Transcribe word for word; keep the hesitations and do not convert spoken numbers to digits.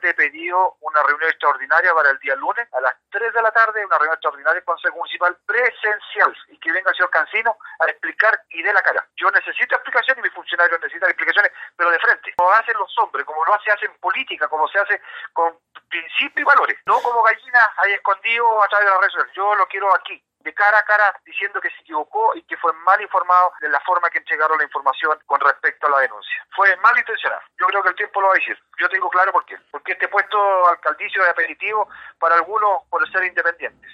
he pedido una reunión extraordinaria para el día lunes a las tres de la tarde, una reunión extraordinaria del Consejo Municipal presencial, y que venga el señor Cancino a explicar y dé la cara. Yo necesito explicaciones y mis funcionarios necesitan explicaciones, pero de frente, como hacen los hombres, como lo hace, hacen política, como se hace con principios y valores, no como gallinas ahí escondido a través de las redes sociales. Yo lo quiero aquí, de cara a cara, diciendo que se equivocó y que fue mal informado de la forma que entregaron la información con respecto a la denuncia. Fue mal intencionado. Yo creo que el tiempo lo va a decir. Yo tengo claro por qué. Porque este puesto alcaldicio es aperitivo para algunos por ser independientes.